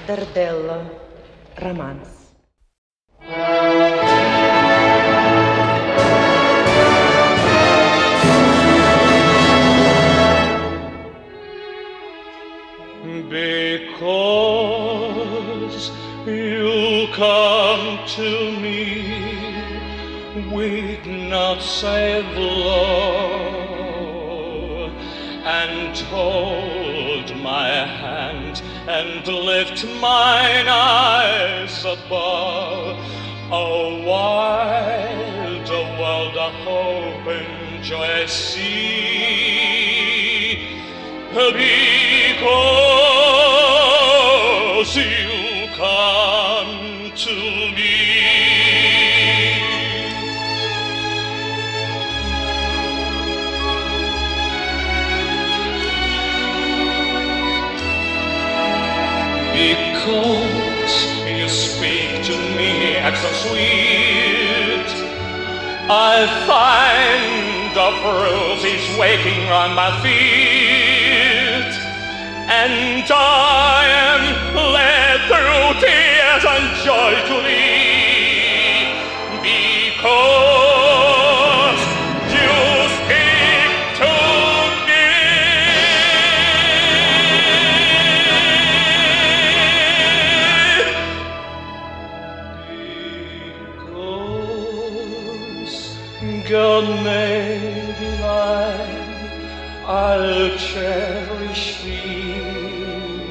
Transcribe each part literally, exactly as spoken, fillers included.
Dardello, Romance. Because you come to me with not save love, and hold my hand and lift mine eyes above a wild, a world of hope and joy I see. Because you come to me. Because you speak to me so sweet, I find the roses waking on my feet, and I am led through tears and joy to thee. Because you speak to me. Because God made me mine, I'll cherish thee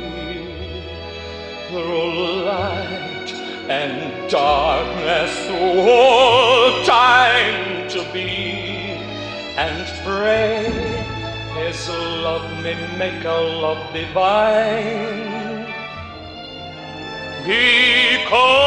through light and darkness, through all time to be, and pray His love may make our love divine. Because